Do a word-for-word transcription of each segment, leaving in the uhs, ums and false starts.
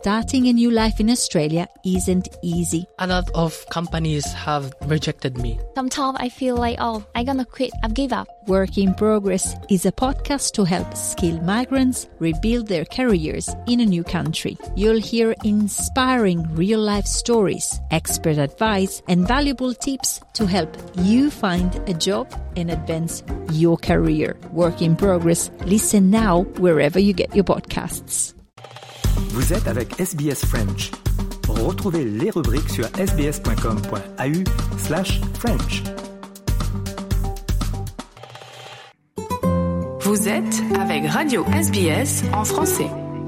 starting a new life in Australia isn't easy. A lot of companies have rejected me. Sometimes I feel like, oh, I'm gonna quit, I've give up. Work in Progress is a podcast to help skilled migrants rebuild their careers in a new country. You'll hear inspiring real-life stories, expert advice, and valuable tips to help you find a job and advance your career. Work in Progress. Listen now wherever you get your podcasts. Vous êtes avec S B S French. Retrouvez les rubriques sur sbs.com.au slash French. Vous êtes avec Radio S B S en français.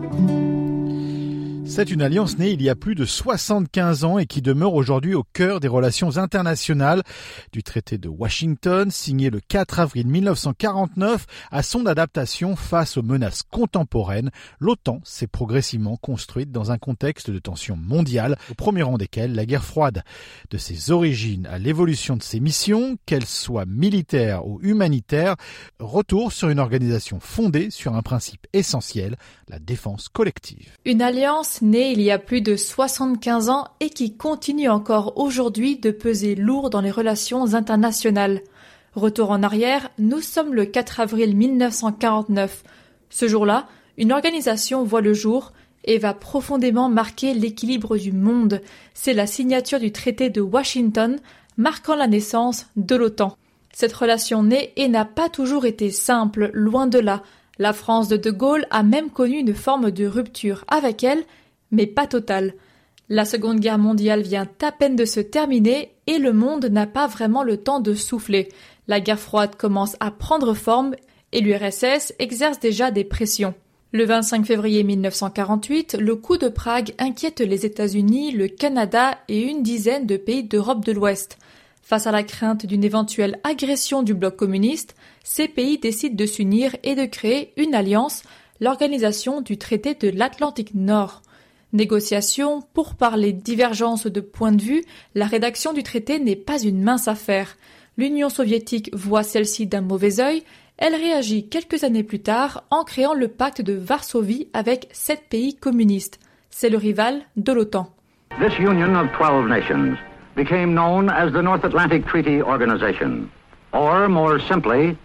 C'est une alliance née il y a plus de soixante-quinze ans et qui demeure aujourd'hui au cœur des relations internationales. Du traité de Washington, signé le quatre avril mille neuf cent quarante-neuf, à son adaptation face aux menaces contemporaines, l'OTAN s'est progressivement construite dans un contexte de tension mondiale, au premier rang desquelles la guerre froide. De ses origines à l'évolution de ses missions, qu'elles soient militaires ou humanitaires, retour sur une organisation fondée sur un principe essentiel, la défense collective. Une alliance née il y a plus de soixante-quinze ans et qui continue encore aujourd'hui de peser lourd dans les relations internationales. Retour en arrière, nous sommes le quatre avril mille neuf cent quarante-neuf. Ce jour-là, une organisation voit le jour et va profondément marquer l'équilibre du monde. C'est la signature du traité de Washington, marquant la naissance de l'OTAN. Cette relation naît et n'a pas toujours été simple, loin de là. La France de De Gaulle a même connu une forme de rupture avec elle, mais pas totale. La Seconde Guerre mondiale vient à peine de se terminer et le monde n'a pas vraiment le temps de souffler. La guerre froide commence à prendre forme et l'U R S S exerce déjà des pressions. Le vingt-cinq février mille neuf cent quarante-huit, le coup de Prague inquiète les États-Unis, le Canada et une dizaine de pays d'Europe de l'Ouest. Face à la crainte d'une éventuelle agression du bloc communiste, ces pays décident de s'unir et de créer une alliance, l'Organisation du traité de l'Atlantique Nord. Négociations, pourparlers, divergences de points de vue, la rédaction du traité n'est pas une mince affaire. L'Union soviétique voit celle-ci d'un mauvais œil, elle réagit quelques années plus tard en créant le pacte de Varsovie avec sept pays communistes. C'est le rival de l'OTAN. This union of twelve nations became known as the North Atlantic Treaty Organization, or more simply,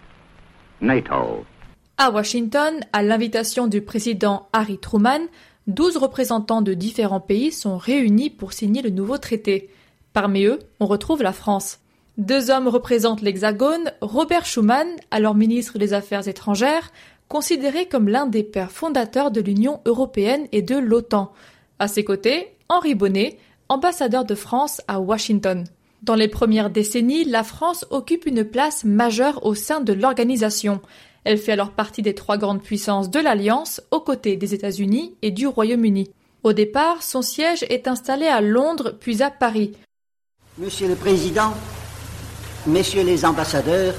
NATO. À Washington, à l'invitation du président Harry Truman, douze représentants de différents pays sont réunis pour signer le nouveau traité. Parmi eux, on retrouve la France. Deux hommes représentent l'Hexagone, Robert Schuman, alors ministre des Affaires étrangères, considéré comme l'un des pères fondateurs de l'Union européenne et de l'OTAN. À ses côtés, Henri Bonnet, ambassadeur de France à Washington. Dans les premières décennies, la France occupe une place majeure au sein de l'organisation. Elle fait alors partie des trois grandes puissances de l'Alliance, aux côtés des États-Unis et du Royaume-Uni. Au départ, son siège est installé à Londres, puis à Paris. Monsieur le Président, Messieurs les ambassadeurs,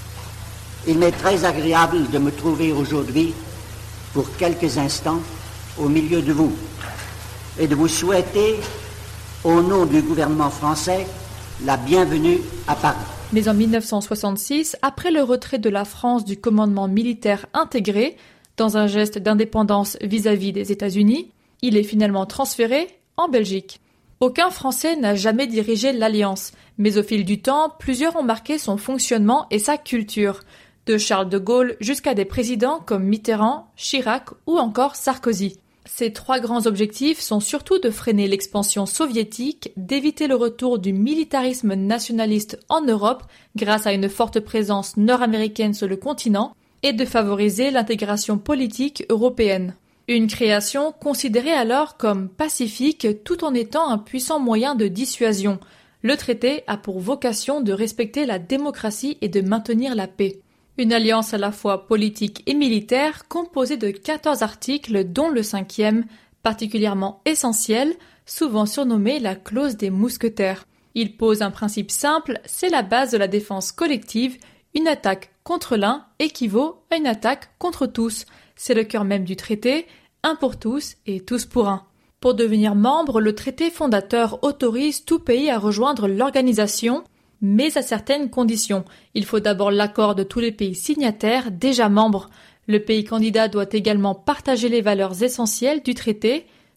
il m'est très agréable de me trouver aujourd'hui, pour quelques instants, au milieu de vous, et de vous souhaiter, au nom du gouvernement français, la bienvenue à Paris. Mais en mille neuf cent soixante-six, après le retrait de la France du commandement militaire intégré, dans un geste d'indépendance vis-à-vis des États-Unis, il est finalement transféré en Belgique. Aucun Français n'a jamais dirigé l'Alliance, mais au fil du temps, plusieurs ont marqué son fonctionnement et sa culture, de Charles de Gaulle jusqu'à des présidents comme Mitterrand, Chirac ou encore Sarkozy. Ces trois grands objectifs sont surtout de freiner l'expansion soviétique, d'éviter le retour du militarisme nationaliste en Europe grâce à une forte présence nord-américaine sur le continent et de favoriser l'intégration politique européenne. Une création considérée alors comme pacifique tout en étant un puissant moyen de dissuasion. Le traité a pour vocation de respecter la démocratie et de maintenir la paix. Une alliance à la fois politique et militaire composée de quatorze articles dont le cinquième, particulièrement essentiel, souvent surnommé la clause des mousquetaires. Il pose un principe simple, c'est la base de la défense collective, une attaque contre l'un équivaut à une attaque contre tous. C'est le cœur même du traité, un pour tous et tous pour un. Pour devenir membre, le traité fondateur autorise tout pays à rejoindre l'organisation, mais à certaines conditions. Il faut d'abord l'accord de tous les pays signataires déjà membres. Le pays candidat doit également partager les valeurs essentielles du traité.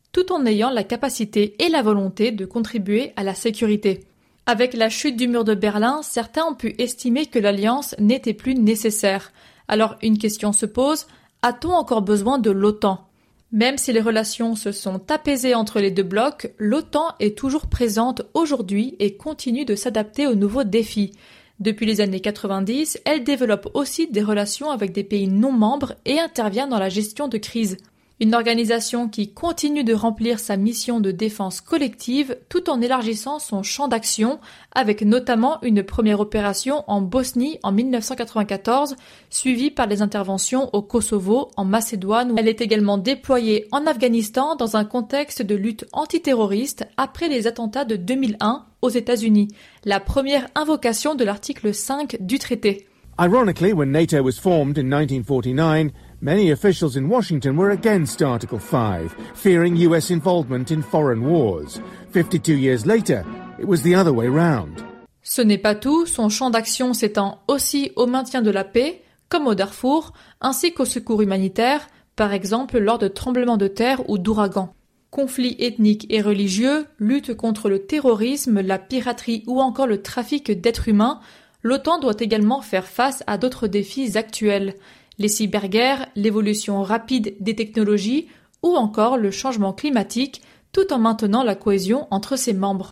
tout en ayant la capacité et la volonté de contribuer à la sécurité. Avec la chute du mur de Berlin, certains ont pu estimer que l'alliance n'était plus nécessaire. Alors une question se pose, a-t-on encore besoin de l'OTAN ? Même si les relations se sont apaisées entre les deux blocs, l'OTAN est toujours présente aujourd'hui et continue de s'adapter aux nouveaux défis. Depuis les années quatre-vingt-dix, elle développe aussi des relations avec des pays non membres et intervient dans la gestion de crise. Une organisation qui continue de remplir sa mission de défense collective tout en élargissant son champ d'action, avec notamment une première opération en Bosnie en mille neuf cent quatre-vingt-quatorze, suivie par les interventions au Kosovo, en Macédoine. Elle est également déployée en Afghanistan dans un contexte de lutte antiterroriste après les attentats de deux mille un aux États-Unis, la première invocation de l'article cinq du traité. Ironically, when NATO was formed in nineteen forty-nine, many officials in Washington were against Article five, fearing U S involvement in foreign wars. fifty-two years later, it was the other way round. Ce n'est pas tout, son champ d'action s'étend aussi au maintien de la paix, comme au Darfour, ainsi qu'au secours humanitaire, par exemple lors de tremblements de terre ou d'ouragans. Conflits ethniques et religieux, lutte contre le terrorisme, la piraterie ou encore le trafic d'êtres humains, l'OTAN doit également faire face à d'autres défis actuels. Les cyberguerres, l'évolution rapide des technologies ou encore le changement climatique, tout en maintenant la cohésion entre ses membres.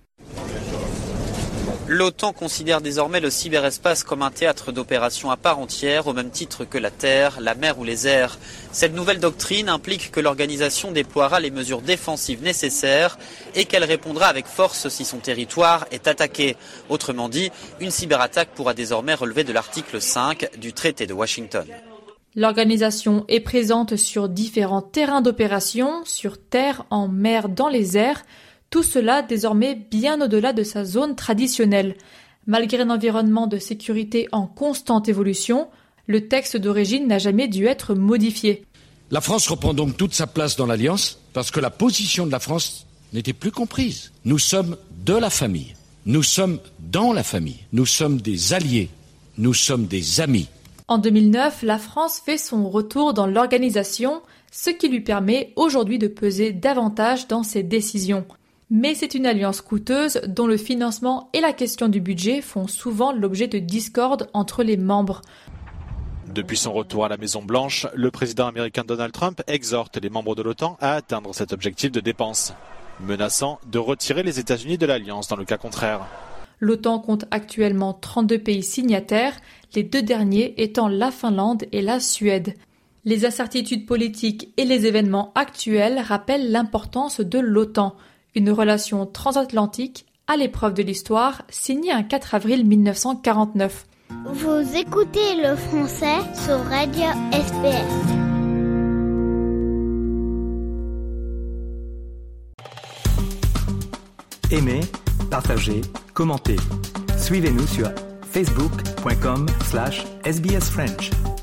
L'OTAN considère désormais le cyberespace comme un théâtre d'opérations à part entière, au même titre que la terre, la mer ou les airs. Cette nouvelle doctrine implique que l'organisation déploiera les mesures défensives nécessaires et qu'elle répondra avec force si son territoire est attaqué. Autrement dit, une cyberattaque pourra désormais relever de l'article cinq du traité de Washington. L'organisation est présente sur différents terrains d'opération, sur terre, en mer, dans les airs, tout cela désormais bien au-delà de sa zone traditionnelle. Malgré un environnement de sécurité en constante évolution, le texte d'origine n'a jamais dû être modifié. La France reprend donc toute sa place dans l'Alliance parce que la position de la France n'était plus comprise. Nous sommes de la famille, nous sommes dans la famille, nous sommes des alliés, nous sommes des amis. En deux mille neuf, la France fait son retour dans l'organisation, ce qui lui permet aujourd'hui de peser davantage dans ses décisions. Mais c'est une alliance coûteuse dont le financement et la question du budget font souvent l'objet de discordes entre les membres. Depuis son retour à la Maison-Blanche, le président américain Donald Trump exhorte les membres de l'OTAN à atteindre cet objectif de dépenses, menaçant de retirer les États-Unis de l'Alliance dans le cas contraire. L'OTAN compte actuellement trente-deux pays signataires, les deux derniers étant la Finlande et la Suède. Les incertitudes politiques et les événements actuels rappellent l'importance de l'OTAN, une relation transatlantique à l'épreuve de l'histoire, signée un quatre avril mille neuf cent quarante-neuf. Vous écoutez le français sur Radio S B S. Aimez, partagez, commentez. Suivez-nous sur facebook point com slash S B S French.